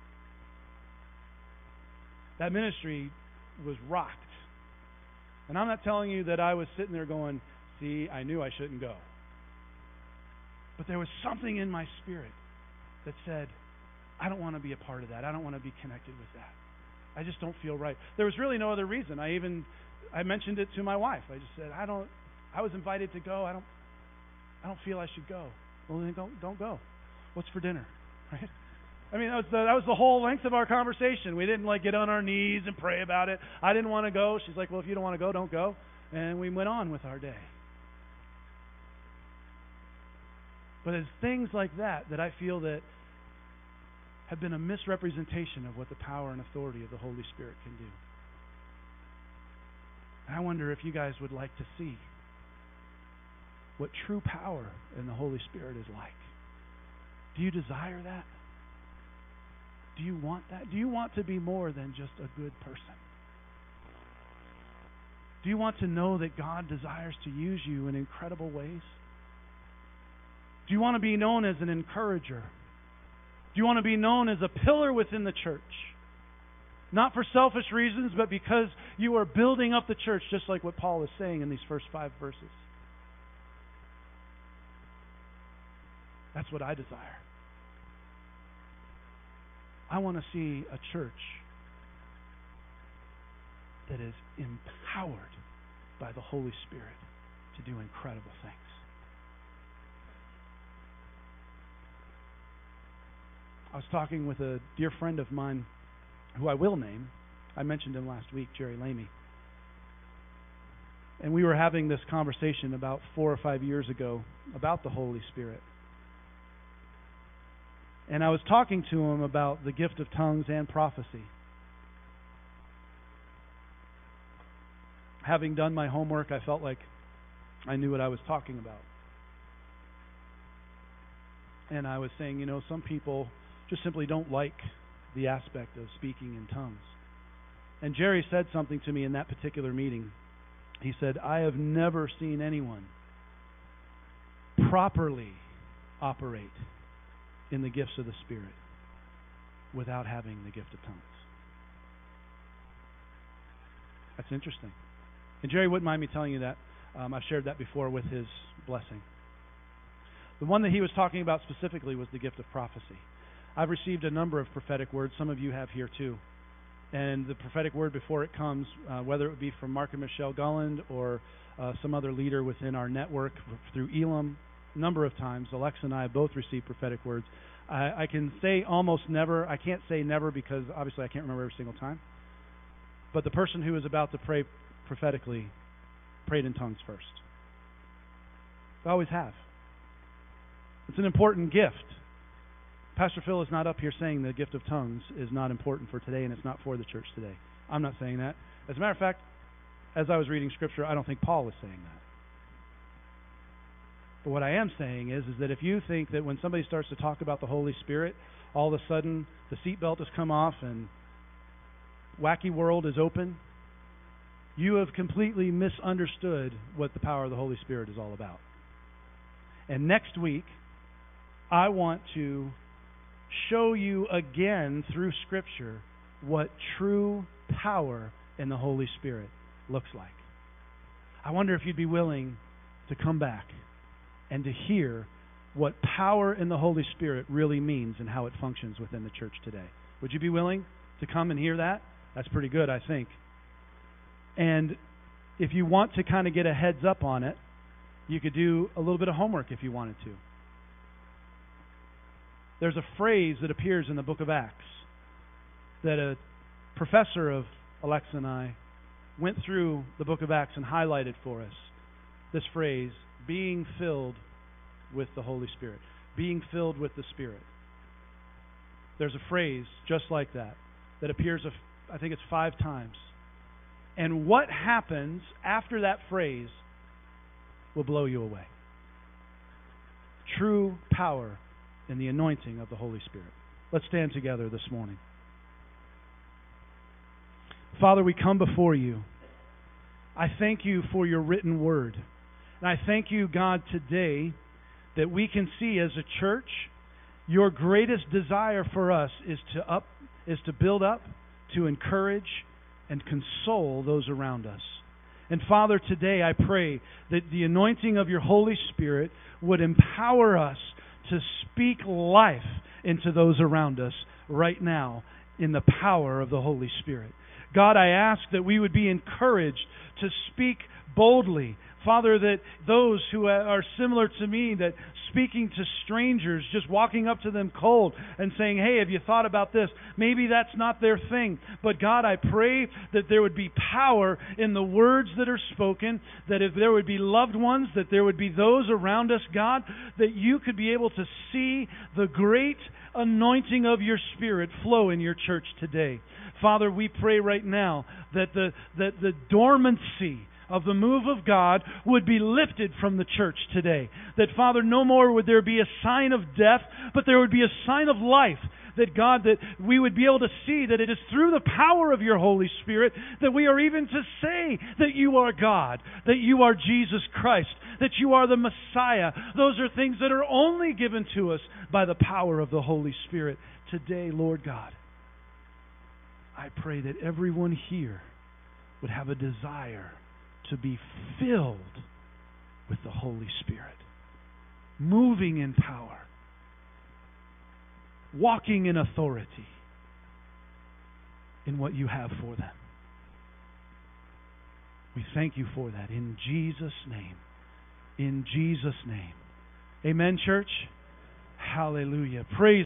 That ministry was rocked. And I'm not telling you that I was sitting there going, see, I knew I shouldn't go. But there was something in my spirit that said, I don't want to be a part of that. I don't want to be connected with that. I just don't feel right. There was really no other reason. I even, I mentioned it to my wife. I just said, I don't, I was invited to go. I don't, I don't feel I should go. Well, then don't, don't go. What's for dinner? Right? I mean, that was, the, that was the whole length of our conversation. We didn't like get on our knees and pray about it. I didn't want to go. She's like, well, if you don't want to go, don't go. And we went on with our day. But it's things like that that I feel that have been a misrepresentation of what the power and authority of the Holy Spirit can do. And I wonder if you guys would like to see what true power in the Holy Spirit is like. Do you desire that? Do you want that? Do you want to be more than just a good person? Do you want to know that God desires to use you in incredible ways? Do you want to be known as an encourager? Do you want to be known as a pillar within the church? Not for selfish reasons, but because you are building up the church, just like what Paul is saying in these first five verses. That's what I desire. I want to see a church that is empowered by the Holy Spirit to do incredible things. I was talking with a dear friend of mine who I will name. I mentioned him last week, Jerry Lamy. And we were having this conversation about four or five years ago about the Holy Spirit. And I was talking to him about the gift of tongues and prophecy. Having done my homework, I felt like I knew what I was talking about. And I was saying, you know, some people just simply don't like the aspect of speaking in tongues. And Jerry said something to me in that particular meeting. He said, I have never seen anyone properly operate in the gifts of the Spirit without having the gift of tongues. That's interesting. And Jerry wouldn't mind me telling you that. Um, I've shared that before with his blessing. The one that he was talking about specifically was the gift of prophecy. I've received a number of prophetic words. Some of you have here too. And the prophetic word before it comes, uh, whether it would be from Mark and Michelle Gulland or uh, some other leader within our network through Elam, a number of times, Alexa and I have both received prophetic words. I, I can say almost never. I can't say never because obviously I can't remember every single time. But the person who is about to pray prophetically prayed in tongues first. I always have. It's an important gift. Pastor Phil is not up here saying the gift of tongues is not important for today and it's not for the church today. I'm not saying that. As a matter of fact, as I was reading Scripture, I don't think Paul was saying that. But what I am saying is, is that if you think that when somebody starts to talk about the Holy Spirit, all of a sudden the seatbelt has come off and wacky world is open, you have completely misunderstood what the power of the Holy Spirit is all about. And next week, I want to show you again through Scripture what true power in the Holy Spirit looks like. I wonder if you'd be willing to come back and to hear what power in the Holy Spirit really means and how it functions within the church today. Would you be willing to come and hear that? That's pretty good, I think. And if you want to kind of get a heads up on it, you could do a little bit of homework if you wanted to. There's a phrase that appears in the book of Acts that a professor of Alexa and I went through the book of Acts and highlighted for us. This phrase, being filled with the Holy Spirit. Being filled with the Spirit. There's a phrase just like that that appears, I think it's five times. And what happens after that phrase will blow you away. True power in the anointing of the Holy Spirit. Let's stand together this morning. Father, we come before you. I thank you for your written word. And I thank you, God, today that we can see as a church, your greatest desire for us is to up, is to build up, to encourage, and console those around us. And Father, today I pray that the anointing of your Holy Spirit would empower us to speak life into those around us right now in the power of the Holy Spirit. God, I ask that we would be encouraged to speak boldly. Father, that those who are similar to me, that speaking to strangers, just walking up to them cold and saying, hey, have you thought about this? Maybe that's not their thing. But God, I pray that there would be power in the words that are spoken, that if there would be loved ones, that there would be those around us, God, that you could be able to see the great anointing of your Spirit flow in your church today. Father, we pray right now that the that the dormancy of the move of God would be lifted from the church today. That, Father, no more would there be a sign of death, but there would be a sign of life. That, God, that we would be able to see that it is through the power of your Holy Spirit that we are even to say that you are God, that you are Jesus Christ, that you are the Messiah. Those are things that are only given to us by the power of the Holy Spirit. Today, Lord God, I pray that everyone here would have a desire to be filled with the Holy Spirit, moving in power, walking in authority in what you have for them. We thank you for that in Jesus' name. In Jesus' name. Amen, church? Hallelujah. Praise